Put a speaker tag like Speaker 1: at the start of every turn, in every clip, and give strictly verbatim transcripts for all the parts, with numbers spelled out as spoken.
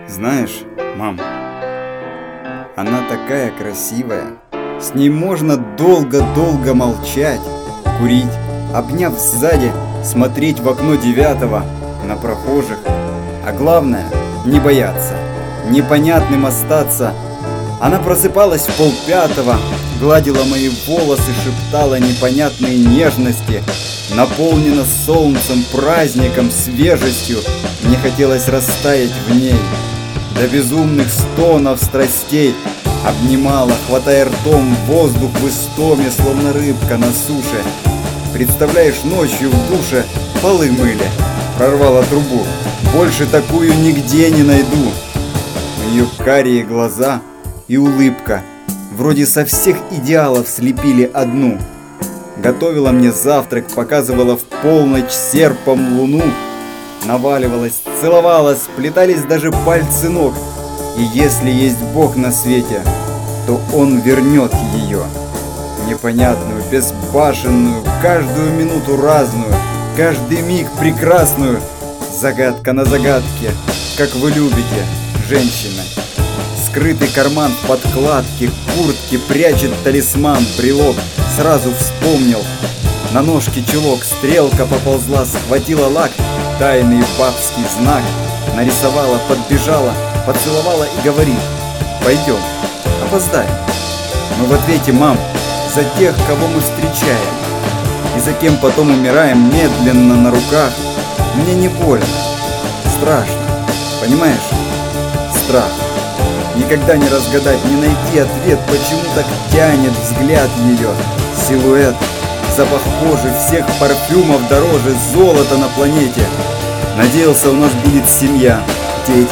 Speaker 1: Знаешь, мам, она такая красивая. С ней можно долго-долго молчать, курить, обняв сзади, смотреть в окно девятого на прохожих. А главное, не бояться, непонятным остаться. Она просыпалась в полпятого, гладила мои волосы, шептала непонятные нежности. Наполнена солнцем, праздником, свежестью. Мне хотелось растаять в ней. До безумных стонов страстей обнимала, хватая ртом воздух в истоме, словно рыбка на суше. Представляешь, ночью в душе полы мыли, прорвала трубу. Больше такую нигде не найду. У нее карие глаза и улыбка. Вроде со всех идеалов слепили одну. Готовила мне завтрак, показывала в полночь серпом луну. Наваливалась, целовалась, сплетались даже пальцы ног. И если есть Бог на свете, то Он вернет ее. Непонятную, безбашенную, каждую минуту разную, каждый миг прекрасную. Загадка на загадке, как вы любите, женщины. Скрытый карман в подкладке куртки прячет талисман, брелок. Сразу вспомнил. На ножке чулок, стрелка поползла, схватила лак. Тайный бабский знак. Нарисовала, подбежала, поцеловала и говорит: пойдем, опоздаем. Мы в ответе: мам, за тех, кого мы встречаем, и за кем потом умираем медленно на руках. Мне не больно, страшно, понимаешь? Страх. Никогда не разгадать, не найти ответ, почему так тянет взгляд ее. Силуэт, запах кожи, всех парфюмов дороже золота на планете. Надеялся, у нас будет семья, дети.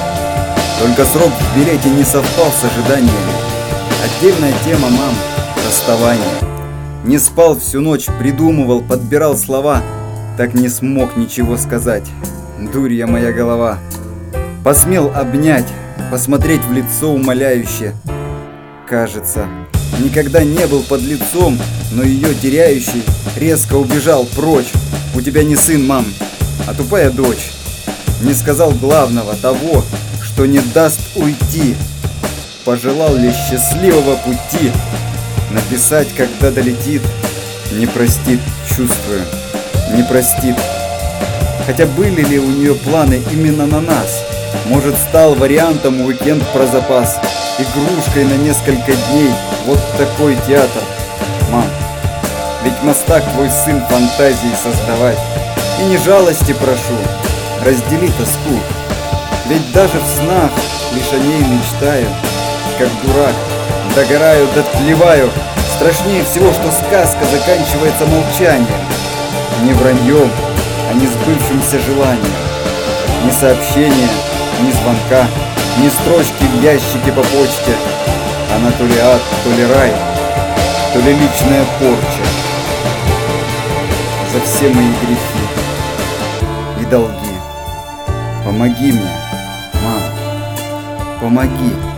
Speaker 1: Только срок в билете не совпал с ожиданиями. Отдельная тема, мам, расставание. Не спал всю ночь, придумывал, подбирал слова. Так не смог ничего сказать. Дурья моя голова. Посмел обнять, посмотреть в лицо умоляюще. Кажется, никогда не был под лицом, но ее теряющий резко убежал прочь. У тебя не сын, мам, а тупая дочь. Не сказал главного, того, что не даст уйти. Пожелал ли счастливого пути. Написать, когда долетит. Не простит, чувствую, не простит. Хотя были ли у нее планы именно на нас? Может, стал вариантом уикенд про запас, игрушкой на несколько дней. Вот такой театр. Мам, ведь мастак твой сын фантазии создавать. И не жалости прошу, раздели тоску. Ведь даже в снах лишь о ней мечтаю. Как дурак, догораю, дотлеваю. Страшнее всего, что сказка заканчивается молчанием. Не враньем, а не сбывшимся желанием. Ни сообщения, ни звонка, ни строчки в ящике по почте. Она то ли ад, то ли рай, то ли личная порча. За все мои грехи и долги помоги мне, мам, помоги.